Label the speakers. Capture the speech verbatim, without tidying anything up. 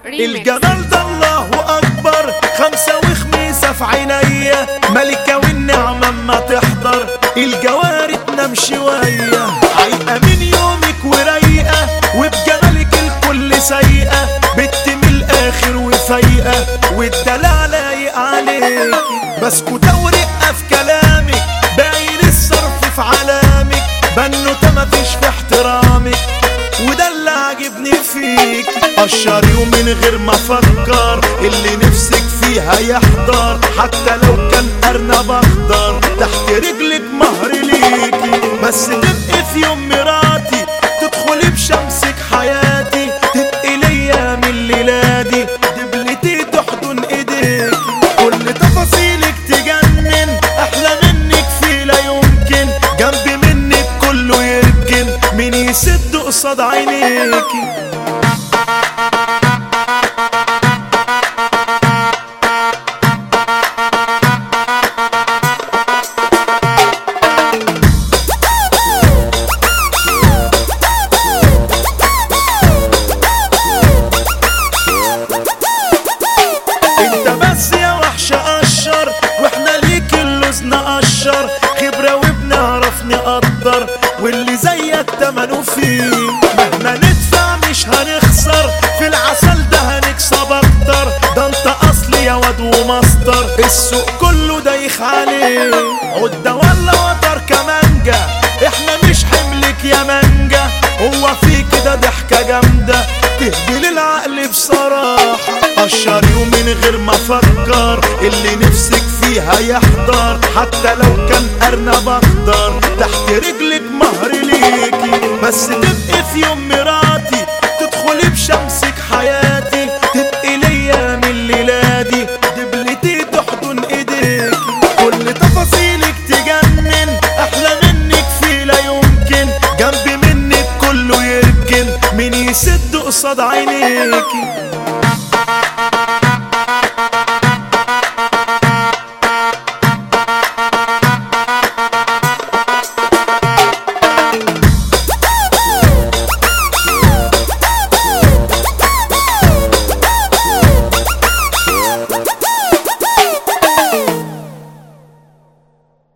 Speaker 1: الجمال ده الله اكبر، خمسة وخميسة في عينيا، ملكة والنعمة اما تحضر الجواري تنام شوية، عايقة من يومك ورايقة وبجمالك الكل سيئة، بت من الاخر وفايقة والدلع لايق عليك، بسكوتة ورقة في كلامك، باين الصرف في علامك، بنوتة مفيش في احترامك وده اللي عاجبني فيك، قشري ومن غير ما افكر اللي نفسك فيها يحضر، حتى لو كان ارنب اخضر تحت رجلك مهر ليكي، بس تبقي في يوم مراتي تدخلي بشمسك حياتي، تبقي ليا من ليلادي دبلتي تحضن ايديك، كل تفاصيلك تجنن، احلى منك في لا يمكن، جنبي منك كله يركن، مين يسد قصاد عينيكي. انت بس يا وحشة قشر واحنا ليك اللوز نقشر، خبرة وبنعرف نقدر واللي زيك تمنه فيه، مهما ندفع مش هنخسر في العسل ده هنكسب اكتر، ده انت اصلي يا واد ومصدر السوق كله دايخ عليه، عدة ولا وتر كمانجا احنا مش حملك يا مانجا، هو في كده ضحكة جامدة تهدي للعقل بصراحة، قشري ومن غير ما افكر اللي نفسك فيها يحضر، حتى لو كان ارنب اخضر تحت رجلك مهر ليكي، بس تبقي في يوم مراتي تدخلي بشمسك حياتي، تبقي ليا من ليلادي دبلتي تحضن ايديكي، كل تفاصيلك تجنن، احلى منك في لا يمكن، جنبي منك كله يركن، مين يسد قصاد عينيكي.